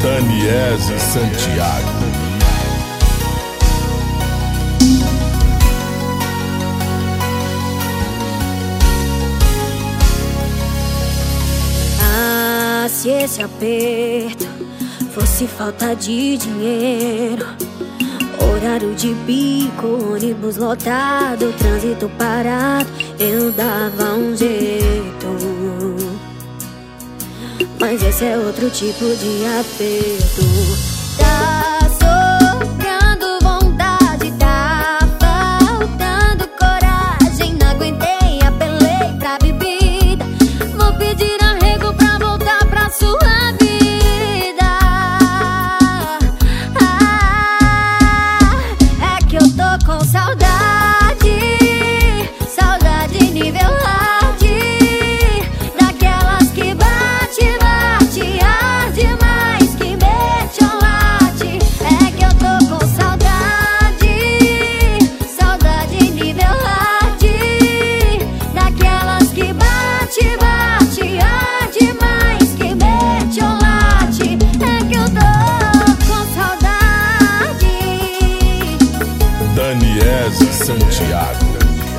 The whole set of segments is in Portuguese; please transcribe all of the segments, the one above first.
Daniese Santiago. Se esse aperto fosse falta de dinheiro, horário de pico, ônibus lotado, trânsito parado, eu dava um jeito. Mas esse é outro tipo de aperto. Tá sobrando vontade, tá faltando coragem, não aguentei, apelei pra bebida. Vou pedir arrego pra voltar pra sua vida. É que eu tô com saudade, saudade nível hard, daquelas que bate, bate, arde mais, que mete ou late. É que eu tô com saudade, saudade nível hard, daquelas que bate, bate, arde mais, que mete ou late. É que eu tô com saudade. Daniese Santiago.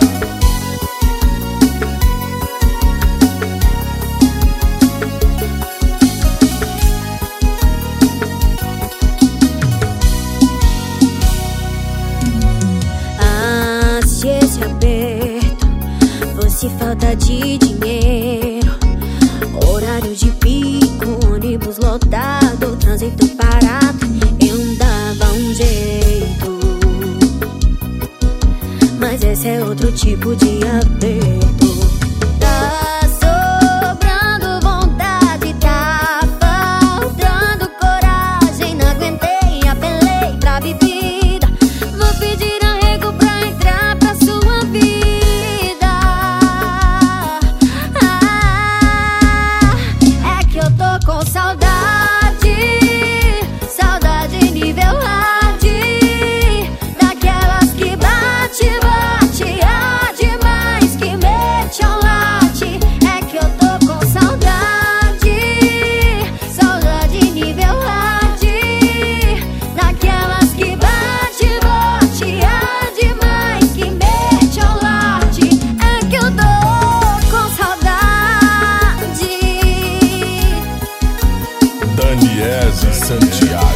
Se esse aperto fosse falta de dinheiro, horário de pico, ônibus lotado, trânsito parado, eu dava um jeito. Mas esse é outro tipo de aperto. Tá sobrando vontade, tá faltando coragem, não aguentei, apelei pra bebida. Vou pedir arrego pra entrar pra sua vida. É que eu tô com saudade, saudade nível hard, daquelas que bate, bate, arde mais, que mete ou late. É que eu tô com saudade, saudade nível hard, daquelas que bate, bate, arde mais, que mete ou late. É que eu tô com saudade. Daniese Santiago.